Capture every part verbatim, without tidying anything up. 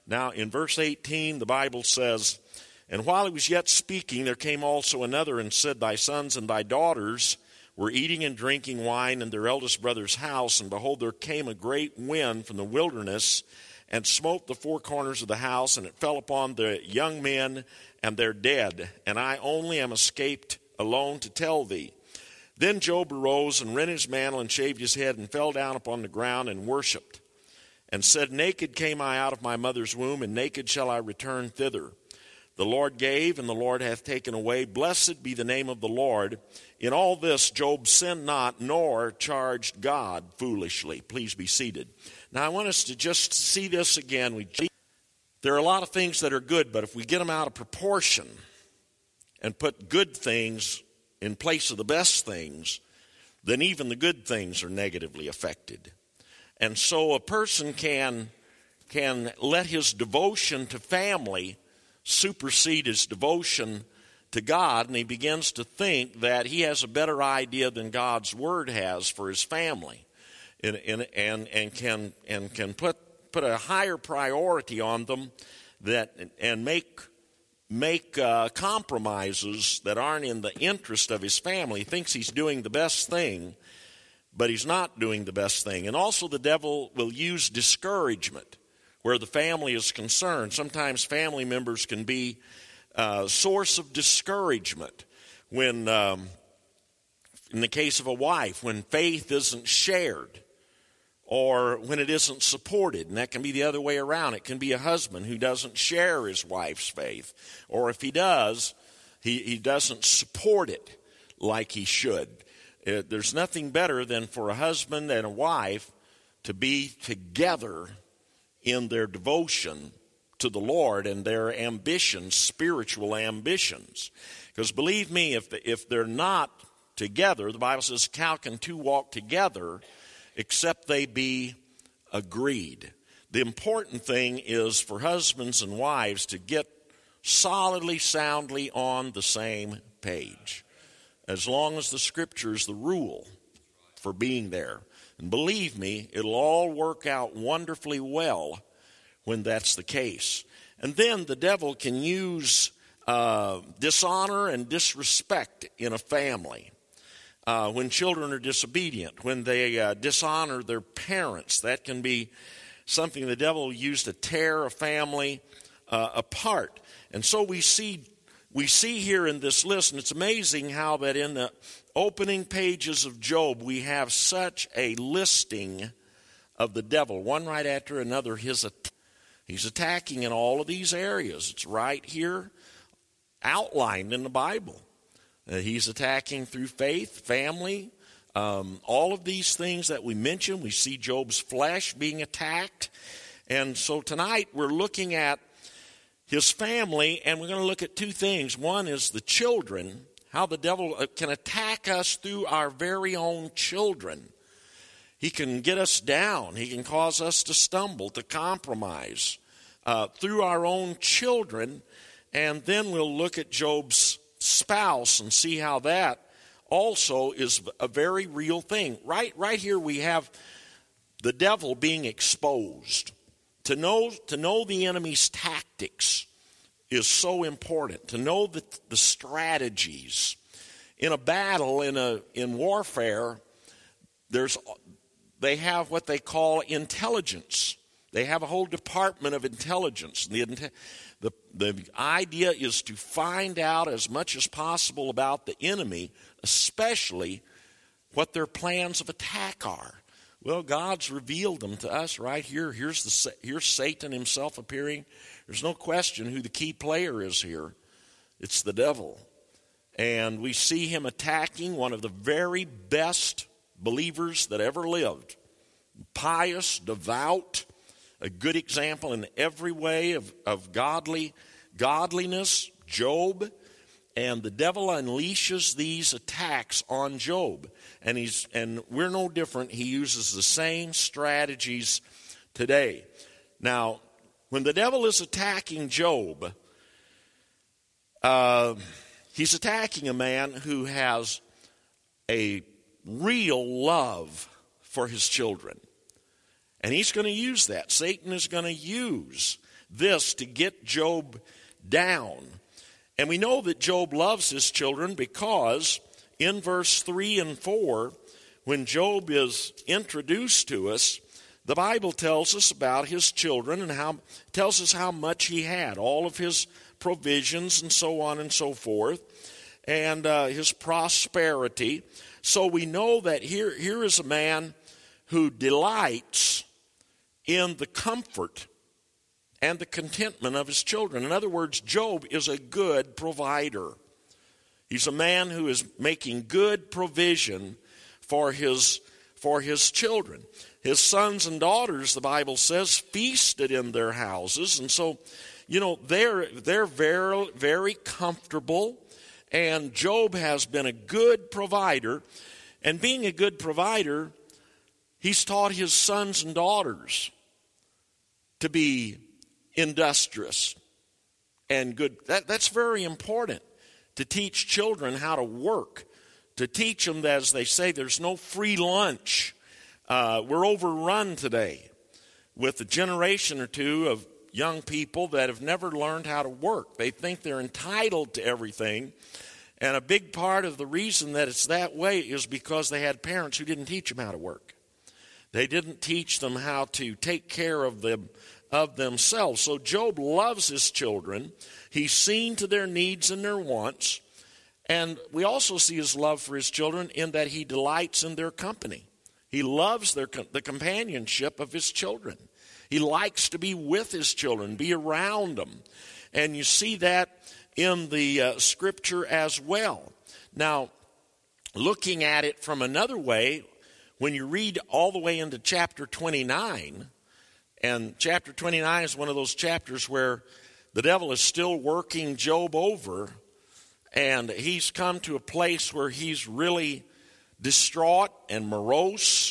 Now, in verse eighteen, the Bible says, "And while he was yet speaking, there came also another and said, Thy sons and thy daughters were eating and drinking wine in their eldest brother's house, and behold, there came a great wind from the wilderness, and smote the four corners of the house, and it fell upon the young men, and they're dead. And I only am escaped alone to tell thee. Then Job arose and rent his mantle and shaved his head and fell down upon the ground and worshipped, and said, Naked came I out of my mother's womb, and naked shall I return thither. The Lord gave, and the Lord hath taken away. Blessed be the name of the Lord. In all this Job sinned not, nor charged God foolishly." Please be seated. Now I want us to just see this again. We, there are a lot of things that are good, but if we get them out of proportion and put good things in place of the best things, then even the good things are negatively affected. And so a person can, can let his devotion to family supersede his devotion to God, and he begins to think that he has a better idea than God's word has for his family, and and and, and can and can put put a higher priority on them, that and make make uh, compromises that aren't in the interest of his family. He thinks he's doing the best thing, but he's not doing the best thing. And also the devil will use discouragement where the family is concerned. Sometimes family members can be a source of discouragement when, um, in the case of a wife, when faith isn't shared or when it isn't supported. And that can be the other way around. It can be a husband who doesn't share his wife's faith. Or if he does, he, he doesn't support it like he should. Uh, there's nothing better than for a husband and a wife to be together in their devotion to the Lord and their ambitions, spiritual ambitions. Because believe me, if the, if they're not together, the Bible says, how can two walk together except they be agreed? The important thing is for husbands and wives to get solidly, soundly on the same page, as long as the Scripture is the rule for being there. And believe me, it'll all work out wonderfully well when that's the case. And then the devil can use uh, dishonor and disrespect in a family. Uh, when children are disobedient, when they uh, dishonor their parents, that can be something the devil will use to tear a family uh, apart. And so we see we see here in this list, and it's amazing how that in the opening pages of Job, we have such a listing of the devil, one right after another. His att- He's attacking in all of these areas. It's right here outlined in the Bible. Uh, he's attacking through faith, family, um, all of these things that we mentioned. We see Job's flesh being attacked. And so tonight we're looking at his family, and we're going to look at two things. One is the children, how the devil can attack us through our very own children. He can get us down. He can cause us to stumble, to compromise uh, through our own children. And then we'll look at Job's spouse and see how that also is a very real thing. Right, right here we have the devil being exposed. To know, to know the enemy's tactics is so important. To know the, the strategies. In a battle, in a in warfare, there's they have what they call intelligence. They have a whole department of intelligence. The, the, the idea is to find out as much as possible about the enemy, especially what their plans of attack are. Well, God's revealed them to us right here. Here's the here's Satan himself appearing. There's no question who the key player is here. It's the devil. And we see him attacking one of the very best believers that ever lived. Pious, devout, a good example in every way of, of godly godliness, Job. And the devil unleashes these attacks on Job. And he's and we're no different. He uses the same strategies today. Now, when the devil is attacking Job, uh, he's attacking a man who has a real love for his children. And he's going to use that. Satan is going to use this to get Job down. And we know that Job loves his children because in verse three and four, when Job is introduced to us, the Bible tells us about his children and how tells us how much he had, all of his provisions and so on and so forth, and uh, his prosperity. So we know that here, here is a man who delights in the comfort and the contentment of his children. In other words, Job is a good provider. He's a man who is making good provision for his, for his children. His sons and daughters, the Bible says, feasted in their houses. And so, you know, they're, they're very, very comfortable. And Job has been a good provider. And being a good provider, he's taught his sons and daughters to be industrious and good. That, that's very important, to teach children how to work, to teach them, as they say, there's no free lunch. Uh, we're overrun today with a generation or two of young people that have never learned how to work. They think they're entitled to everything. And a big part of the reason that it's that way is because they had parents who didn't teach them how to work. They didn't teach them how to take care of them, of themselves. So Job loves his children. He's seen to their needs and their wants. And we also see his love for his children in that he delights in their company. He loves their, the companionship of his children. He likes to be with his children, be around them. And you see that in the uh, scripture as well. Now, looking at it from another way, when you read all the way into chapter twenty-nine, and chapter twenty-nine is one of those chapters where the devil is still working Job over, and he's come to a place where he's really distraught and morose,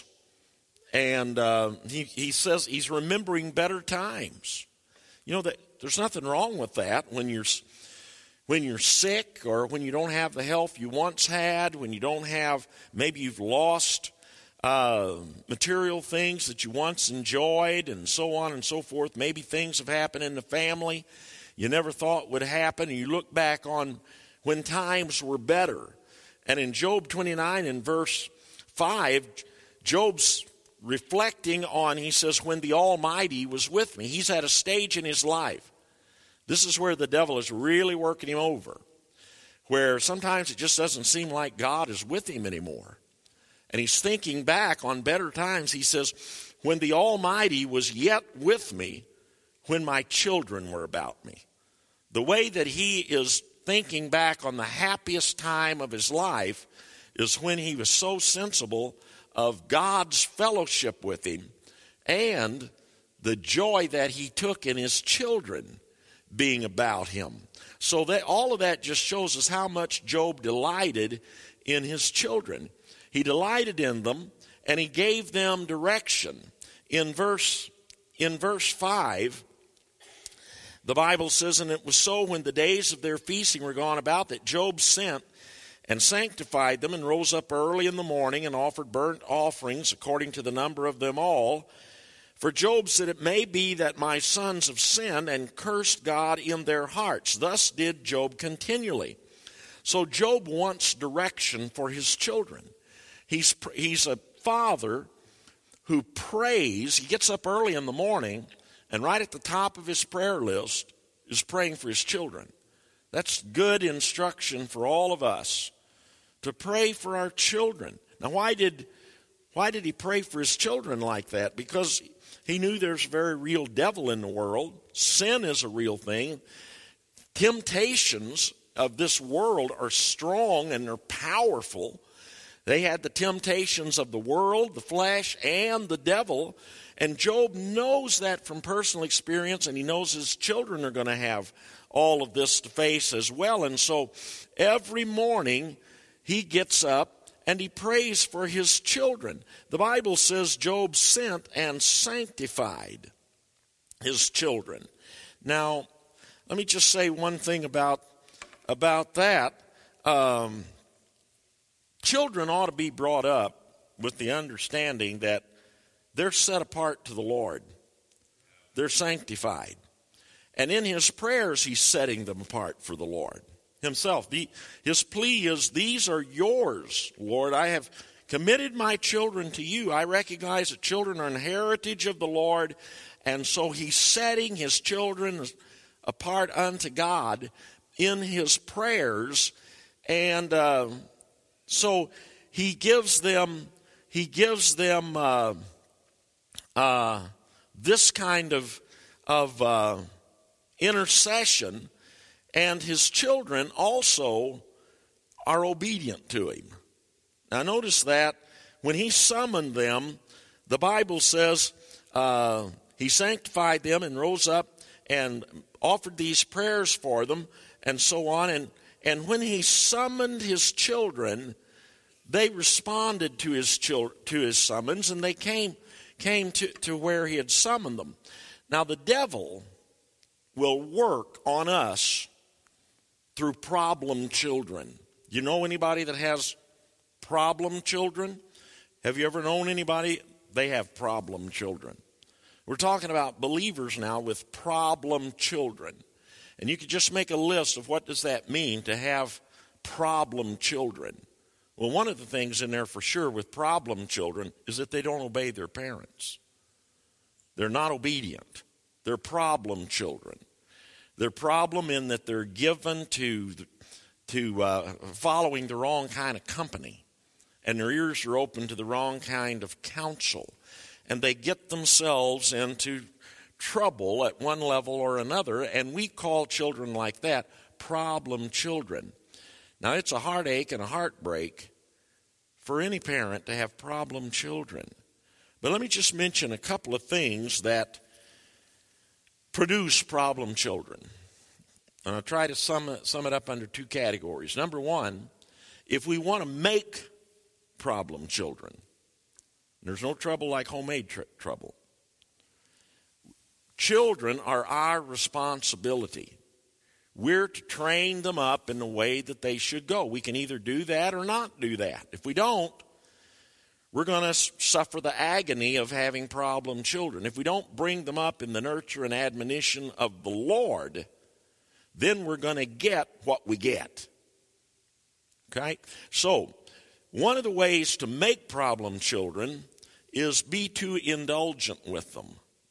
and uh, he, he says he's remembering better times. You know, that there's nothing wrong with that when you're when you're sick or when you don't have the health you once had, when you don't have, maybe you've lost uh, material things that you once enjoyed and so on and so forth. Maybe things have happened in the family you never thought would happen, and you look back on when times were better. And in Job twenty-nine, in verse five, Job's reflecting on, he says, when the Almighty was with me. He's at a stage in his life. This is where the devil is really working him over, where sometimes it just doesn't seem like God is with him anymore. And he's thinking back on better times. He says, when the Almighty was yet with me, when my children were about me. The way that he is thinking back on the happiest time of his life is when he was so sensible of God's fellowship with him and the joy that he took in his children being about him. So that all of that just shows us how much Job delighted in his children. He delighted in them, and he gave them direction. In verse in verse five, the Bible says, and it was so when the days of their feasting were gone about that Job sent and sanctified them and rose up early in the morning and offered burnt offerings according to the number of them all. For Job said, it may be that my sons have sinned and cursed God in their hearts. Thus did Job continually. So Job wants direction for his children. He's, he's a father who prays. He gets up early in the morning, and right at the top of his prayer list is praying for his children. That's good instruction for all of us, to pray for our children. Now, why did, why did he pray for his children like that? Because he knew there's a very real devil in the world. Sin is a real thing. Temptations of this world are strong and they're powerful. They had the temptations of the world, the flesh, and the devil. And Job knows that from personal experience, and he knows his children are going to have all of this to face as well. And so every morning he gets up and he prays for his children. The Bible says Job sent and sanctified his children. Now, let me just say one thing about, about that. Um, children ought to be brought up with the understanding that they're set apart to the Lord. They're sanctified. And in his prayers, he's setting them apart for the Lord himself. The, his plea is, these are yours, Lord. I have committed my children to you. I recognize that children are an heritage of the Lord. And so he's setting his children apart unto God in his prayers. And uh, so he gives them, he gives them uh, uh, this kind of, of uh, intercession. And his children also are obedient to him. Now notice that when he summoned them, the Bible says uh, he sanctified them and rose up and offered these prayers for them and so on. And, and when he summoned his children, they responded to his chil- to his summons, and they came, came to, to where he had summoned them. Now the devil will work on us through problem children. You know anybody that has problem children? Have you ever known anybody? They have problem children. We're talking about believers now with problem children. And you could just make a list of what does that mean to have problem children. Well, one of the things in there for sure with problem children is that they don't obey their parents. They're not obedient. They're problem children. They're problem in that they're given to, to uh, following the wrong kind of company. And their ears are open to the wrong kind of counsel. And they get themselves into trouble at one level or another. And we call children like that problem children. Now, it's a heartache and a heartbreak for any parent to have problem children. But let me just mention a couple of things that produce problem children. And I'll try to sum it, sum it up under two categories. Number one, if we want to make problem children, there's no trouble like homemade tr- trouble. Children are our responsibility. We're to train them up in the way that they should go. We can either do that or not do that. If we don't, we're going to suffer the agony of having problem children. If we don't bring them up in the nurture and admonition of the Lord, then we're going to get what we get. Okay? So, one of the ways to make problem children is be too indulgent with them.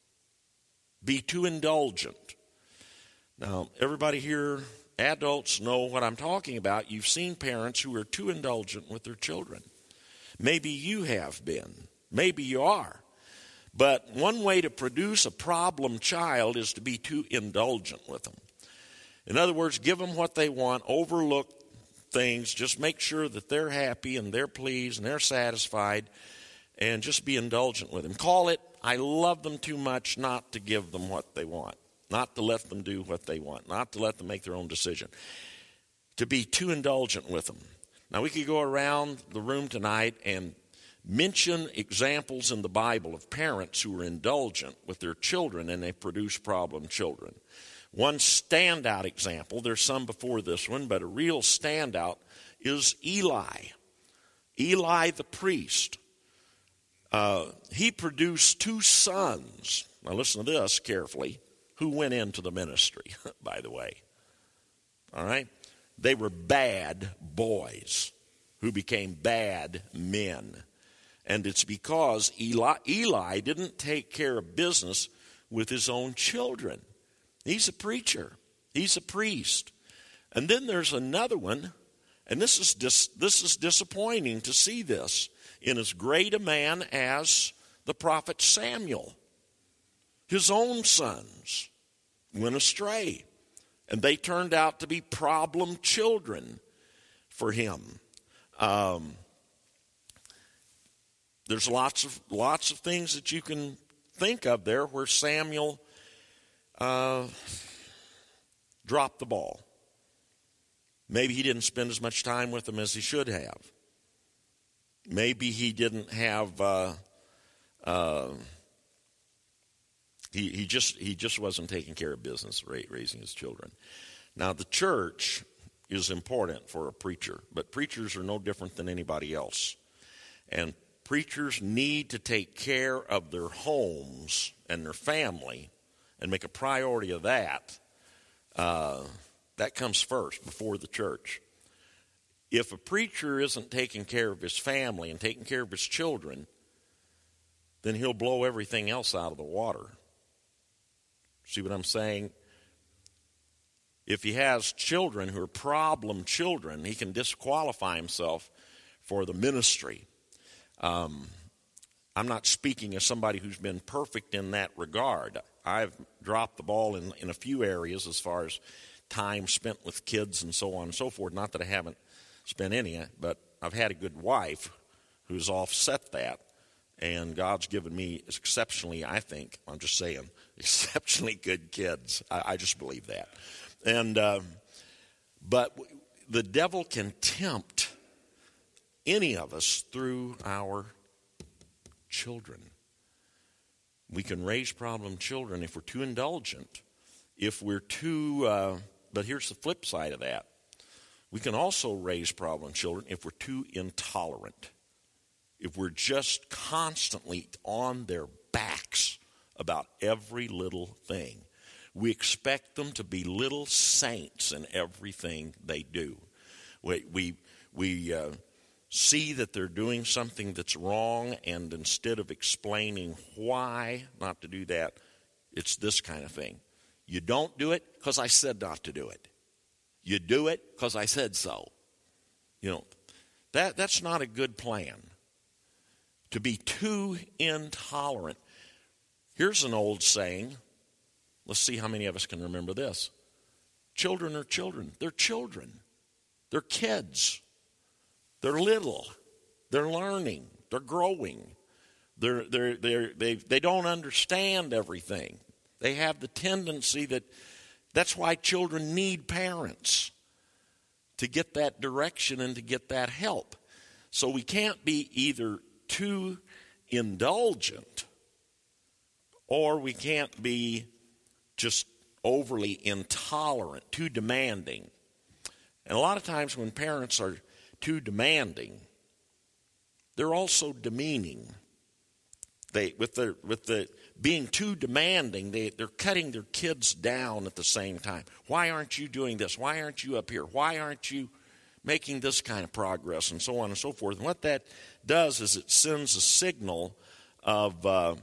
Be too indulgent. Now, everybody here, adults, know what I'm talking about. You've seen parents who are too indulgent with their children. Maybe you have been. Maybe you are. But one way to produce a problem child is to be too indulgent with them. In other words, give them what they want, overlook things, just make sure that they're happy and they're pleased and they're satisfied, and just be indulgent with them. Call it, I love them too much not to give them what they want, not to let them do what they want, not to let them make their own decision, to be too indulgent with them. Now, we could go around the room tonight and mention examples in the Bible of parents who were indulgent with their children and they produce problem children. One standout example, there's some before this one, but a real standout is Eli. Eli the priest. Uh, he produced two sons. Now listen to this carefully. Who went into the ministry, by the way. All right? They were bad boys who became bad men. And it's because Eli, Eli didn't take care of business with his own children. He's a preacher. He's a priest. And then there's another one, and this is dis, this is disappointing to see this in as great a man as the prophet Samuel. His own sons went astray, and they turned out to be problem children for him. Um, there's lots of lots of things that you can think of there where Samuel uh, dropped the ball. Maybe he didn't spend as much time with them as he should have. Maybe he didn't have. Uh, uh, he he just he just wasn't taking care of business, raising his children. Now the church is important for a preacher, but preachers are no different than anybody else, and preachers need to take care of their homes and their family and make a priority of that, uh, that comes first before the church. If a preacher isn't taking care of his family and taking care of his children, then he'll blow everything else out of the water. See what I'm saying? If he has children who are problem children, he can disqualify himself for the ministry. Um, I'm not speaking as somebody who's been perfect in that regard. I've dropped the ball in, in a few areas as far as time spent with kids and so on and so forth. Not that I haven't spent any, but I've had a good wife who's offset that. And God's given me exceptionally, I think, I'm just saying, exceptionally good kids. I, I just believe that. And uh, but the devil can tempt any of us through our children. We can raise problem children if we're too indulgent, if we're too, uh, but here's the flip side of that. We can also raise problem children if we're too intolerant, if we're just constantly on their backs about every little thing. We expect them to be little saints in everything they do. We, we, we uh, see that they're doing something that's wrong, and instead of explaining why not to do that, it's this kind of thing. You don't do it because I said not to do it. You do it because I said so. You know, that that's not a good plan. To be too intolerant. Here's an old saying. Let's see how many of us can remember this. Children are children. They're children. They're kids. They're little. They're learning. They're growing. They're, they're, they're, they, they don't understand everything. They have the tendency that that's why children need parents to get that direction and to get that help. So we can't be either too indulgent or we can't be just overly intolerant, too demanding. And a lot of times when parents are too demanding, they're also demeaning. They with the with the being too demanding, they, they're cutting their kids down at the same time. Why aren't you doing this? Why aren't you up here? Why aren't you making this kind of progress? And so on and so forth. And what that does is it sends a signal of uh,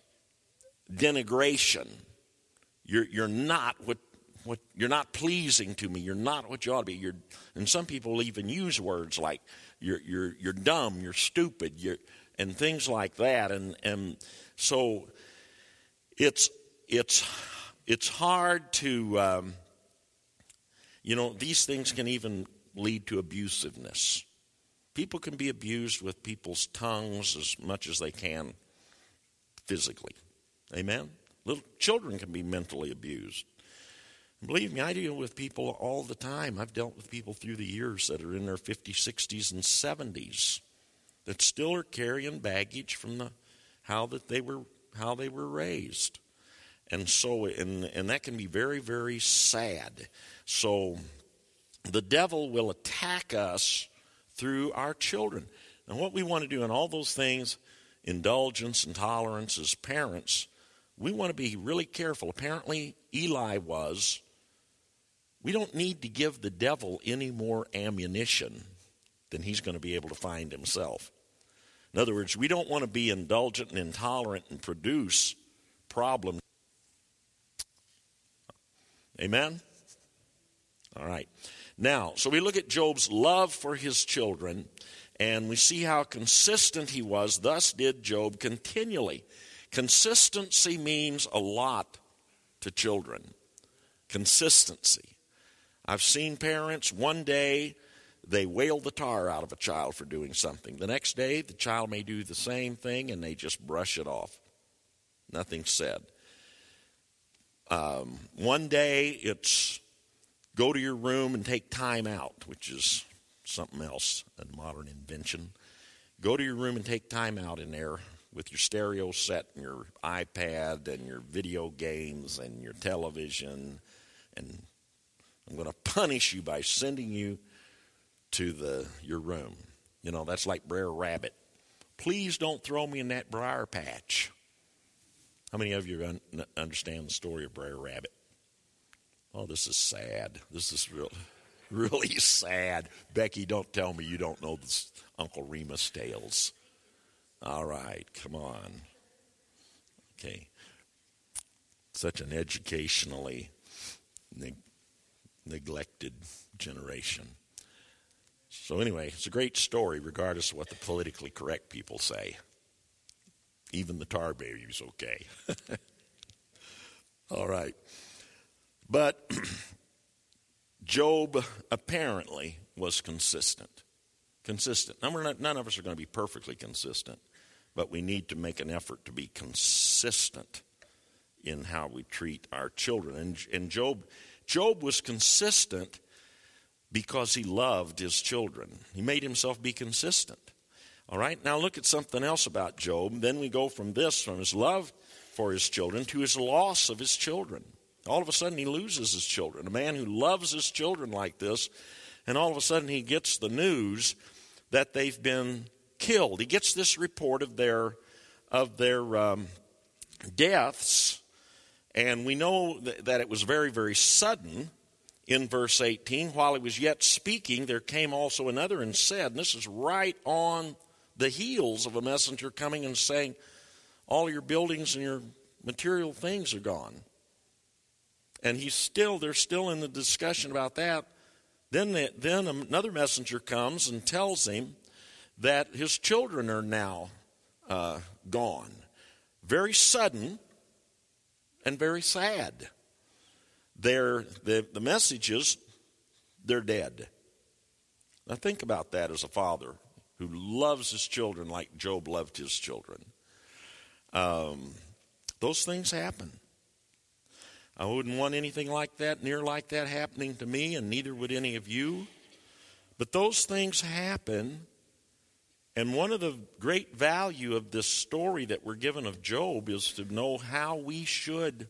denigration. You're you're not what what you're not pleasing to me. You're not what you ought to be. You're, and some people even use words like you're you're you're dumb, you're stupid, you're and things like that. And and so it's it's it's hard to um, you know, these things can even lead to abusiveness. People can be abused with people's tongues as much as they can physically. Amen? Little children can be mentally abused. And believe me, I deal with people all the time. I've dealt with people through the years that are in their fifties, sixties, and seventies that still are carrying baggage from the how that they were how they were raised. And so and and that can be very, very sad. So the devil will attack us through our children. And what we want to do in all those things, indulgence and tolerance as parents, we want to be really careful. Apparently, Eli was. We don't need to give the devil any more ammunition than he's going to be able to find himself. In other words, we don't want to be indulgent and intolerant and produce problems. Amen? All right. Now, so we look at Job's love for his children, and we see how consistent he was. Thus did Job continually. Consistency means a lot to children. Consistency. I've seen parents, one day they wail the tar out of a child for doing something. The next day, the child may do the same thing, and they just brush it off. Nothing said. Um, one day, it's go to your room and take time out, which is something else, a modern invention. Go to your room and take time out in there with your stereo set and your iPad and your video games and your television. And I'm going to punish you by sending you to the your room. You know, that's like Brer Rabbit. Please don't throw me in that briar patch. How many of you un- understand the story of Brer Rabbit? Oh, this is sad. This is real, really sad. Becky, don't tell me you don't know the Uncle Remus tales. All right, come on. Okay. Such an educationally neg- neglected generation. So anyway, it's a great story regardless of what the politically correct people say. Even the tar baby's okay. All right. But Job apparently was consistent. Consistent. Now, we're not, none of us are going to be perfectly consistent, but we need to make an effort to be consistent in how we treat our children. And, and Job, Job was consistent because he loved his children. He made himself be consistent. All right, now look at something else about Job. Then we go from this, from his love for his children, to his loss of his children. All of a sudden he loses his children. A man who loves his children like this, and all of a sudden he gets the news that they've been killed. He gets this report of their, of their um, deaths, and we know th- that it was very, very sudden. In verse eighteen, while he was yet speaking, there came also another and said, and this is right on the heels of a messenger coming and saying, all your buildings and your material things are gone. And he's still, they're still in the discussion about that. Then, the, then another messenger comes and tells him that his children are now uh, gone. Very sudden and very sad. They're, the, the message is, they're dead. Now think about that as a father who loves his children like Job loved his children. Um, those things happen. I wouldn't want anything like that, near like that happening to me, and neither would any of you. But those things happen, and one of the great value of this story that we're given of Job is to know how we should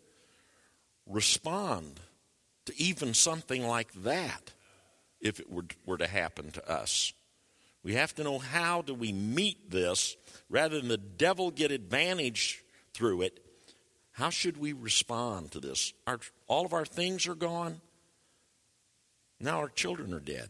respond to even something like that if it were, were to happen to us. We have to know how do we meet this rather than the devil get advantage through it. How should we respond to this? Our, all of our things are gone. Now our children are dead.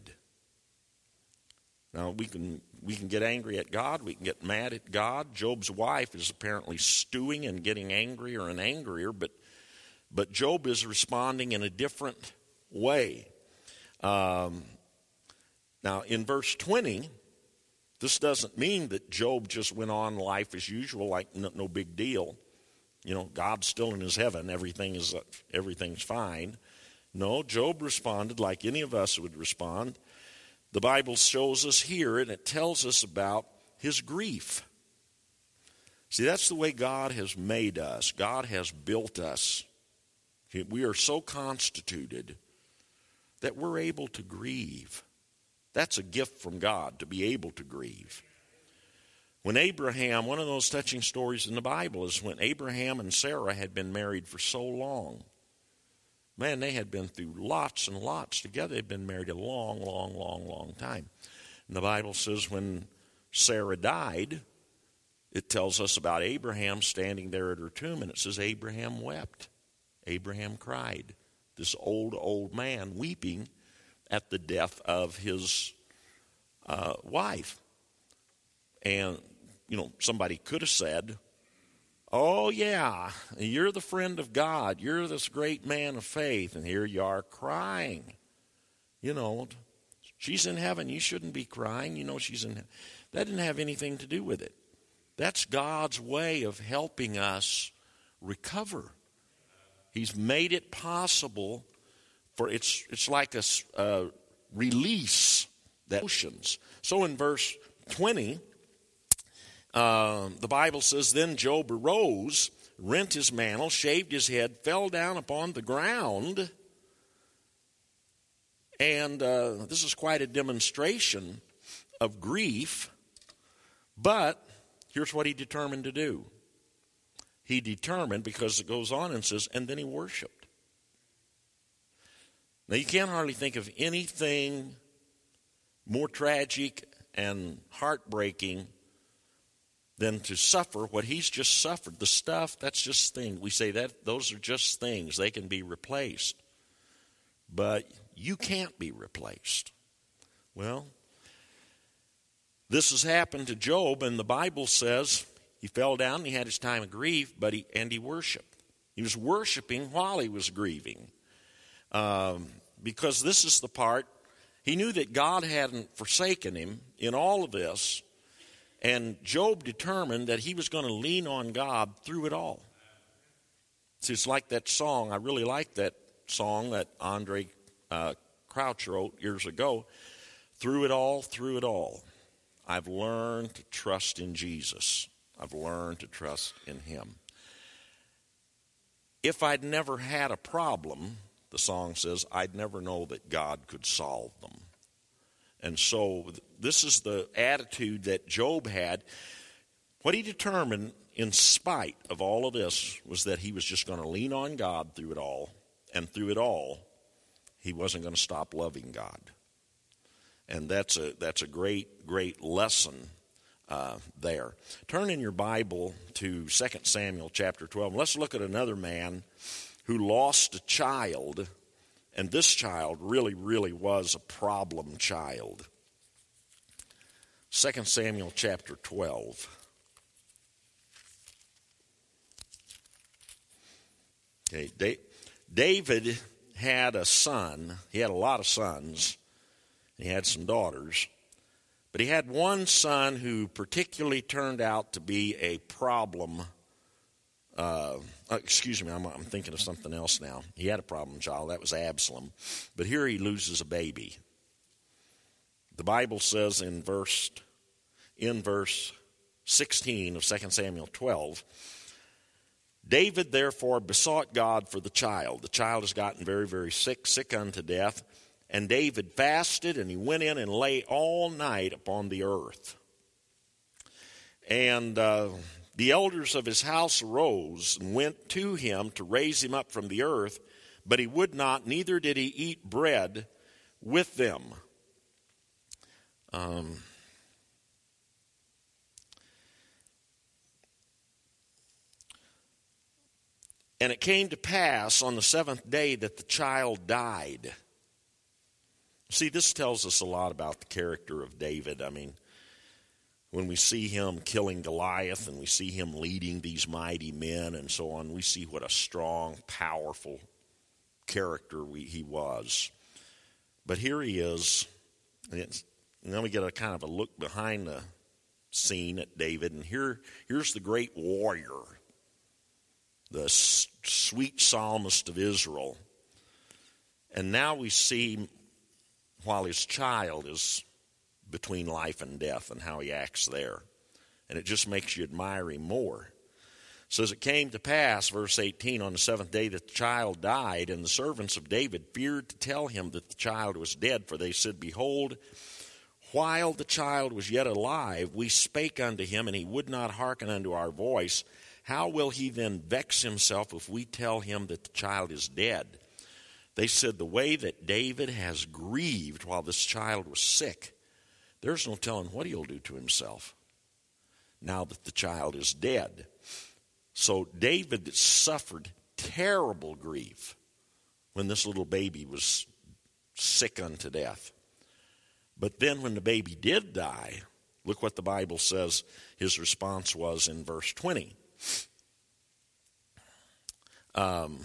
Now we can we can get angry at God. We can get mad at God. Job's wife is apparently stewing and getting angrier and angrier, but But Job is responding in a different way. Um, now, in verse twenty, this doesn't mean that Job just went on life as usual, like no, no big deal. You know, God's still in his heaven. Everything is everything's fine. No, Job responded like any of us would respond. The Bible shows us here, and it tells us about his grief. See, that's the way God has made us. God has built us. We are so constituted that we're able to grieve. That's a gift from God, to be able to grieve. When Abraham, one of those touching stories in the Bible is when Abraham and Sarah had been married for so long. Man, they had been through lots and lots together. They'd been married a long, long, long, long time. And the Bible says when Sarah died, it tells us about Abraham standing there at her tomb, and it says Abraham wept. Abraham cried. This old, old man weeping at the death of his uh, wife. And, you know, somebody could have said, oh, yeah, you're the friend of God. You're this great man of faith. And here you are crying. You know, she's in heaven. You shouldn't be crying. You know she's in heaven. That didn't have anything to do with it. That's God's way of helping us recover. He's made it possible for it's it's like a uh, release that emotions. So in verse twenty, uh, the Bible says, then Job arose, rent his mantle, shaved his head, fell down upon the ground. And uh, this is quite a demonstration of grief. But here's what he determined to do. He determined, because it goes on and says, and then he worshiped. Now, you can't hardly think of anything more tragic and heartbreaking than to suffer what he's just suffered. The stuff, that's just things. We say that those are just things. They can be replaced. But you can't be replaced. Well, this has happened to Job, and the Bible says he fell down and he had his time of grief, but he and he worshiped. He was worshiping while he was grieving. Um, because this is the part, he knew that God hadn't forsaken him in all of this, and Job determined that he was going to lean on God through it all. See, it's like that song. I really like that song that Andre uh, Crouch wrote years ago. Through it all, through it all, I've learned to trust in Jesus. I've learned to trust in him. If I'd never had a problem, the song says, I'd never know that God could solve them. And so this is the attitude that Job had. What he determined, in spite of all of this, was that he was just going to lean on God through it all. And through it all, he wasn't going to stop loving God. And that's a that's a great, great lesson uh, there. Turn in your Bible to Second Samuel chapter twelve. Let's look at another man who lost a child, and this child really, really was a problem child. Second Samuel chapter twelve. Okay, da- David had a son. He had a lot of sons. He had some daughters. But he had one son who particularly turned out to be a problem. Uh, excuse me, I'm, I'm thinking of something else now. He had a problem child. That was Absalom. But here he loses a baby. The Bible says in verse, in verse sixteen of Second Samuel twelve, David therefore besought God for the child. The child has gotten very, very sick, sick unto death. And David fasted, and he went in and lay all night upon the earth. And uh, the elders of his house arose and went to him to raise him up from the earth, but he would not, neither did he eat bread with them. Um, and it came to pass on the seventh day that the child died. See, this tells us a lot about the character of David. I mean, when we see him killing Goliath and we see him leading these mighty men and so on, we see what a strong, powerful character we, he was. But here he is, and, it's, and then we get a kind of a look behind the scene at David, and here, here's the great warrior, the s- sweet psalmist of Israel. And now we see, while his child is between life and death, and how he acts there. And it just makes you admire him more. It says, it came to pass, verse eighteen, on the seventh day that the child died, and the servants of David feared to tell him that the child was dead, for they said, behold, while the child was yet alive, we spake unto him, and he would not hearken unto our voice. How will he then vex himself if we tell him that the child is dead? They said, the way that David has grieved while this child was sick, there's no telling what he'll do to himself now that the child is dead. So David suffered terrible grief when this little baby was sick unto death. But then when the baby did die, look what the Bible says his response was in verse twenty. Um...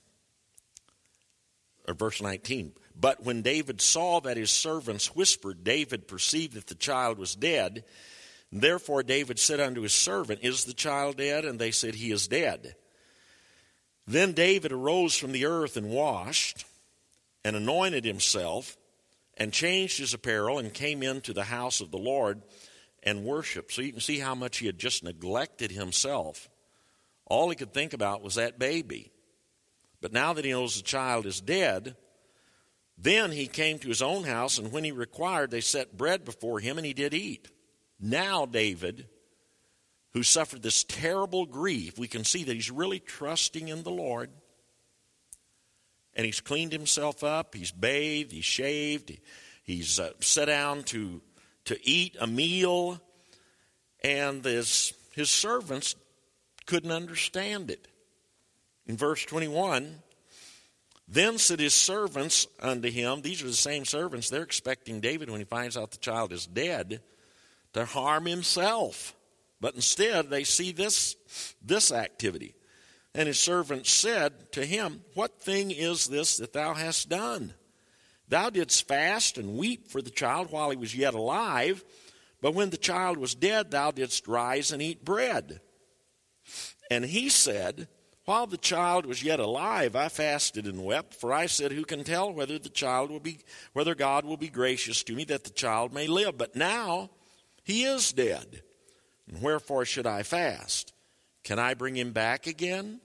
Or verse nineteen, but when David saw that his servants whispered, David perceived that the child was dead. Therefore David said unto his servant, is the child dead? And they said, he is dead. Then David arose from the earth and washed and anointed himself and changed his apparel and came into the house of the Lord and worshiped. So you can see how much he had just neglected himself. All he could think about was that baby. But now that he knows the child is dead, then he came to his own house, and when he required, they set bread before him, and he did eat. Now David, who suffered this terrible grief, we can see that he's really trusting in the Lord. And he's cleaned himself up, he's bathed, he's shaved, he's uh, sat down to, to eat a meal, and this his servants couldn't understand it. In verse twenty-one, then said his servants unto him, these are the same servants, they're expecting David, when he finds out the child is dead, to harm himself. But instead, they see this, this activity. And his servants said to him, what thing is this that thou hast done? Thou didst fast and weep for the child while he was yet alive, but when the child was dead, thou didst rise and eat bread. And he said, while the child was yet alive, I fasted and wept, for I said, who can tell whether the child will be, whether God will be gracious to me that the child may live? But now he is dead, and wherefore should I fast? Can I bring him back again?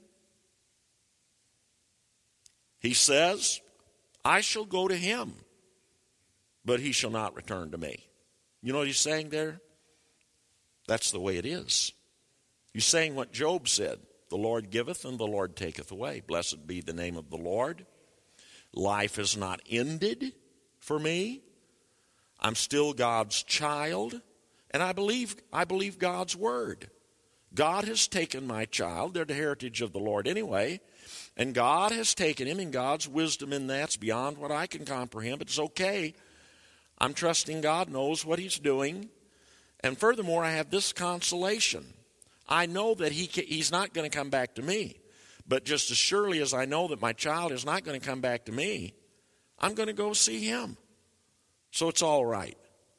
He says, I shall go to him, but he shall not return to me. You know what he's saying there? That's the way it is. He's saying what Job said. The Lord giveth and the Lord taketh away. Blessed be the name of the Lord. Life is not ended for me. I'm still God's child, and I believe I believe God's word. God has taken my child. They're the heritage of the Lord anyway. And God has taken him, and God's wisdom in that's beyond what I can comprehend. But it's okay. I'm trusting God knows what he's doing. And furthermore, I have this consolation. I know that he he's not going to come back to me. But just as surely as I know that my child is not going to come back to me, I'm going to go see him. So it's all right.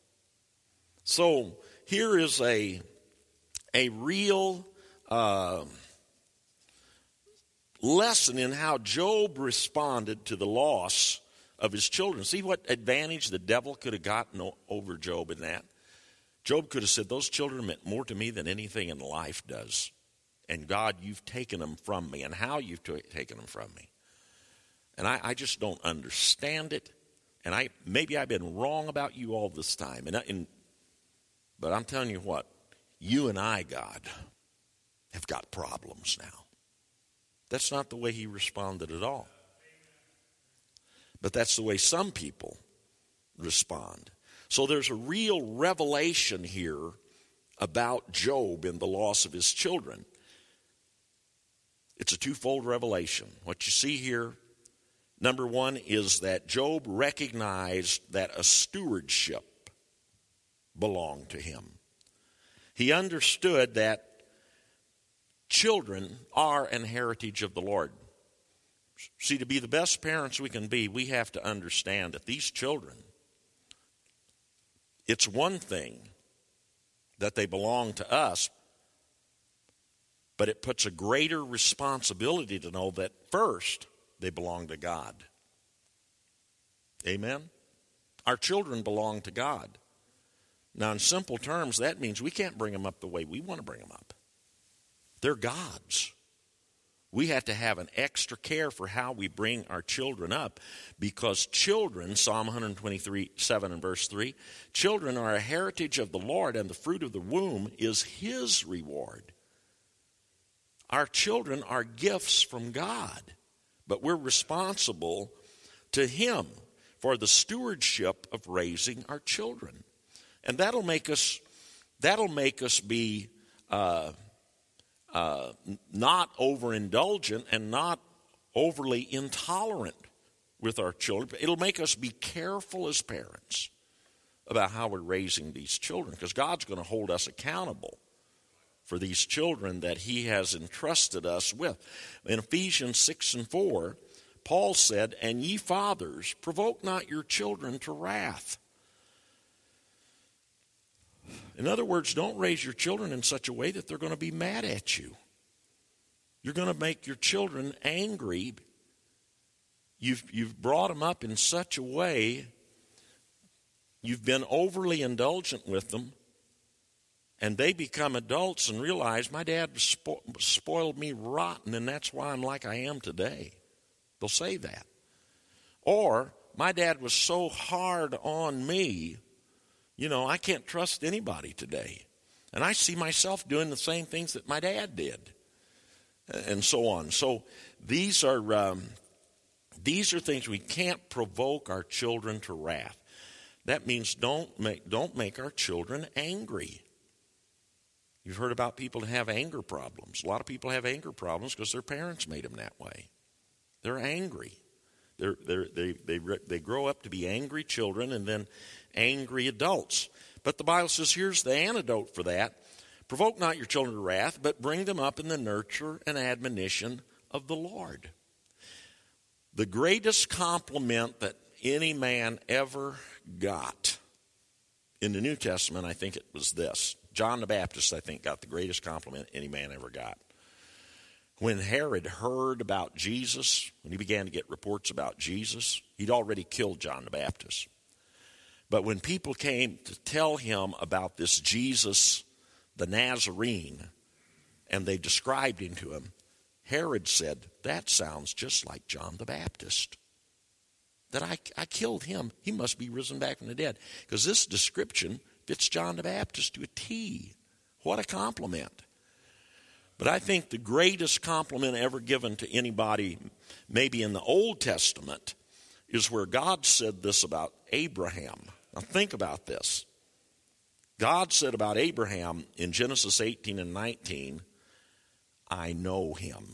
So here is a, a real uh, lesson in how Job responded to the loss of his children. See what advantage the devil could have gotten over Job in that? Job could have said, those children meant more to me than anything in life does. And God, you've taken them from me, and how you've t- taken them from me. And I, I just don't understand it. And I maybe I've been wrong about you all this time. And, I, and But I'm telling you what, you and I, God, have got problems now. That's not the way he responded at all. But that's the way some people respond. So there's a real revelation here about Job and the loss of his children. It's a twofold revelation. What you see here, number one, is that Job recognized that a stewardship belonged to him. He understood that children are an heritage of the Lord. See, to be the best parents we can be, we have to understand that these children, it's one thing that they belong to us, but it puts a greater responsibility to know that first they belong to God. Amen? Our children belong to God. Now, in simple terms, that means we can't bring them up the way we want to bring them up. They're God's. We have to have an extra care for how we bring our children up, because children, Psalm one twenty-three, seven and verse three, children are a heritage of the Lord, and the fruit of the womb is his reward. Our children are gifts from God, but we're responsible to him for the stewardship of raising our children. And that'll make us, that'll make us be uh, uh, not overindulgent and not overly intolerant with our children. It'll make us be careful as parents about how we're raising these children, because God's going to hold us accountable for these children that he has entrusted us with. In Ephesians six and four, Paul said, and ye fathers, provoke not your children to wrath. In other words, don't raise your children in such a way that they're going to be mad at you. You're going to make your children angry. You've, you've brought them up in such a way, you've been overly indulgent with them, and they become adults and realize, my dad spo- spoiled me rotten, and that's why I'm like I am today. They'll say that. Or, my dad was so hard on me, you know, I can't trust anybody today. And I see myself doing the same things that my dad did, and so on. So these are um, these are things we can't provoke our children to wrath. That means don't make don't make our children angry. You've heard about people that have anger problems. A lot of people have anger problems because their parents made them that way. They're angry. They're, they're, they, they, they grow up to be angry children and then angry adults. But the Bible says here's the antidote for that. Provoke not your children to wrath, but bring them up in the nurture and admonition of the Lord. The greatest compliment that any man ever got in the New Testament, I think it was this. John the Baptist, I think, got the greatest compliment any man ever got. When Herod heard about Jesus, when he began to get reports about Jesus, he'd already killed John the Baptist. But when people came to tell him about this Jesus, the Nazarene, and they described him to him, Herod said, that sounds just like John the Baptist. That I, I killed him. He must be risen back from the dead. Because this description fits John the Baptist to a T. What a compliment. But I think the greatest compliment ever given to anybody, maybe in the Old Testament, is where God said this about Abraham. Now think about this. God said about Abraham in Genesis eighteen and nineteen, I know him.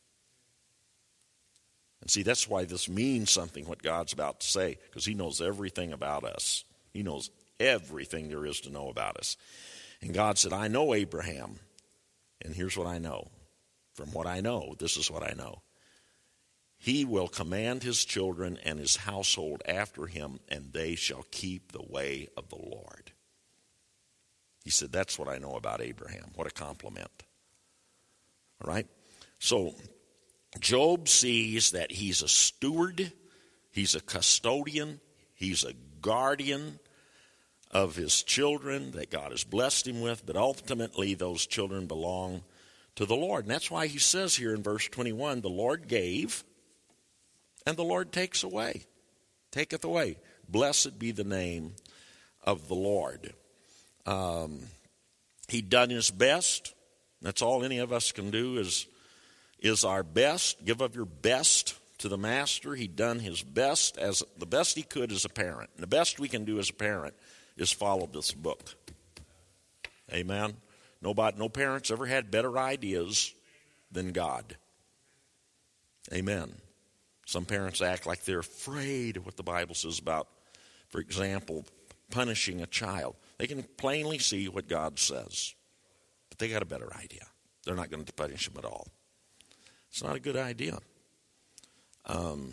And see, that's why this means something, what God's about to say, because he knows everything about us. He knows everything there is to know about us. And God said, I know Abraham, and here's what I know. From what I know, this is what I know. He will command his children and his household after him, and they shall keep the way of the Lord. He said, that's what I know about Abraham. What a compliment. All right? So, Job sees that he's a steward, he's a custodian, he's a guardian of his children that God has blessed him with, but ultimately those children belong to the Lord. And that's why he says here in verse twenty-one, the Lord gave, and the Lord takes away, taketh away. Blessed be the name of the Lord. Um, he'd done his best. That's all any of us can do is, is our best. Give of your best to the master. He'd done his best, as the best he could as a parent. And the best we can do as a parent is follow this book. Amen. Nobody, no parents ever had better ideas than God. Amen. Some parents act like they're afraid of what the Bible says about, for example, punishing a child. They can plainly see what God says, but they got a better idea. They're not going to punish them at all. It's not a good idea. Um,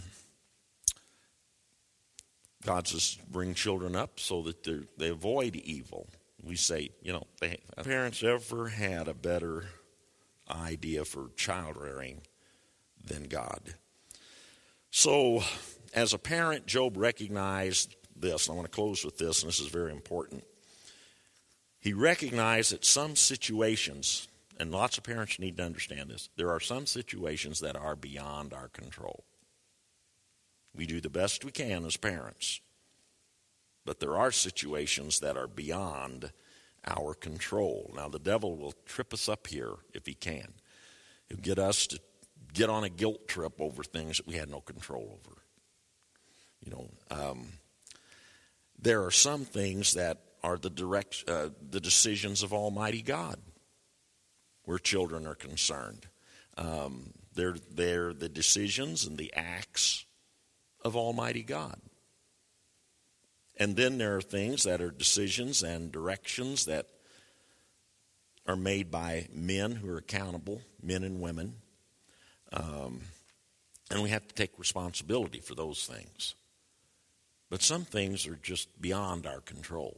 God says bring children up so that they avoid evil. We say, you know, they, parents ever had a better idea for child rearing than God. So, as a parent, Job recognized this, and I want to close with this, and this is very important. He recognized that some situations, and lots of parents need to understand this, there are some situations that are beyond our control. We do the best we can as parents, but there are situations that are beyond our control. Now, the devil will trip us up here if he can. He'll get us to get on a guilt trip over things that we had no control over. You know, um, there are some things that are the direct, uh, the decisions of Almighty God, where children are concerned. Um, they're, they're the decisions and the acts of Almighty God. And then there are things that are decisions and directions that are made by men who are accountable, men and women. Um, and we have to take responsibility for those things. But some things are just beyond our control.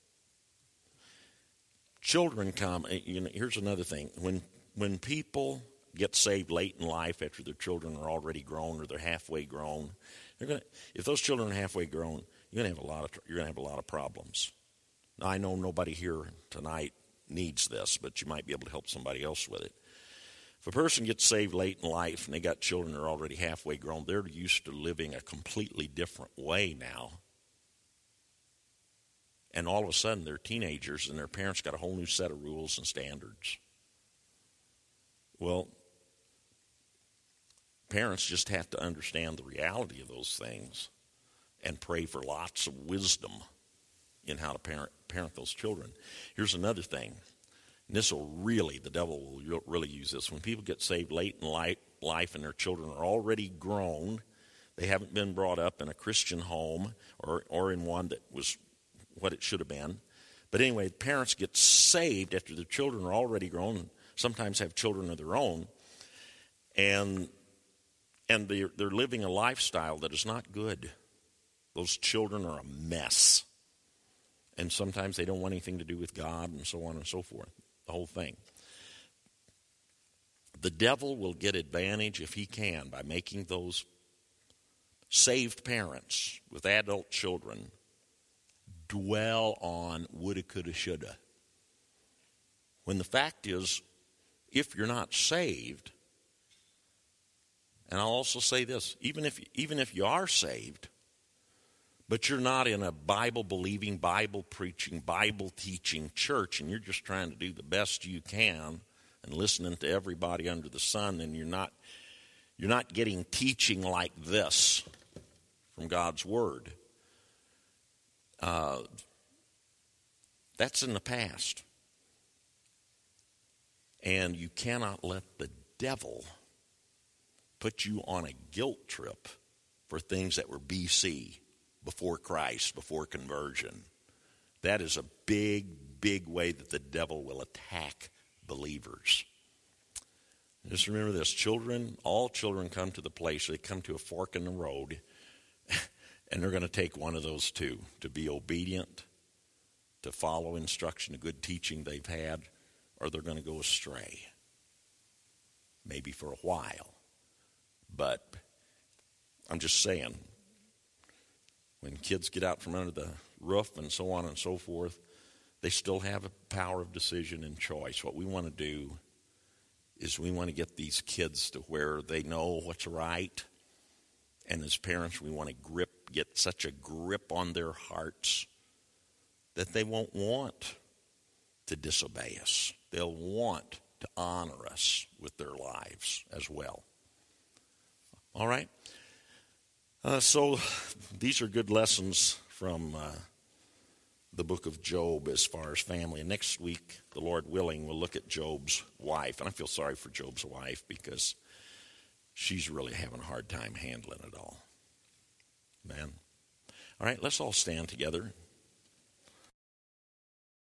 Children come, you know, here's another thing. When when people get saved late in life after their children are already grown or they're halfway grown, they're gonna, if those children are halfway grown, you're gonna have a lot of you're gonna have a lot of problems. Now, I know nobody here tonight needs this, but you might be able to help somebody else with it. If a person gets saved late in life and they got children that are already halfway grown, they're used to living a completely different way now. And all of a sudden, they're teenagers and their parents got a whole new set of rules and standards. Well, parents just have to understand the reality of those things and pray for lots of wisdom in how to parent, parent those children. Here's another thing. And this will really, the devil will really use this. When people get saved late in life and their children are already grown, they haven't been brought up in a Christian home or, or in one that was what it should have been. But anyway, parents get saved after their children are already grown, sometimes have children of their own, and and they're, they're living a lifestyle that is not good. Those children are a mess. And sometimes they don't want anything to do with God and so on and so forth, the whole thing. The devil will get advantage if he can by making those saved parents with adult children dwell on woulda, coulda, shoulda. When the fact is, if you're not saved, and I'll also say this, even if even if you are saved, but you're not in a Bible-believing, Bible-preaching, Bible-teaching church, and you're just trying to do the best you can and listening to everybody under the sun, then you're not you're not getting teaching like this from God's Word. Uh, that's in the past. And you cannot let the devil put you on a guilt trip for things that were B C, before Christ, before conversion. That is a big, big way that the devil will attack believers. Just remember this, children, all children come to the place, they come to a fork in the road, and they're going to take one of those two, to be obedient, to follow instruction, a good teaching they've had, or they're going to go astray. Maybe for a while. But I'm just saying, when kids get out from under the roof and so on and so forth, they still have a power of decision and choice. What we want to do is we want to get these kids to where they know what's right. And as parents, we want to grip, get such a grip on their hearts that they won't want to disobey us. They'll want to honor us with their lives as well. All right? Uh, so these are good lessons from uh, the book of Job as far as family. And next week, the Lord willing, we'll look at Job's wife. And I feel sorry for Job's wife because she's really having a hard time handling it all. Man. All right, let's all stand together.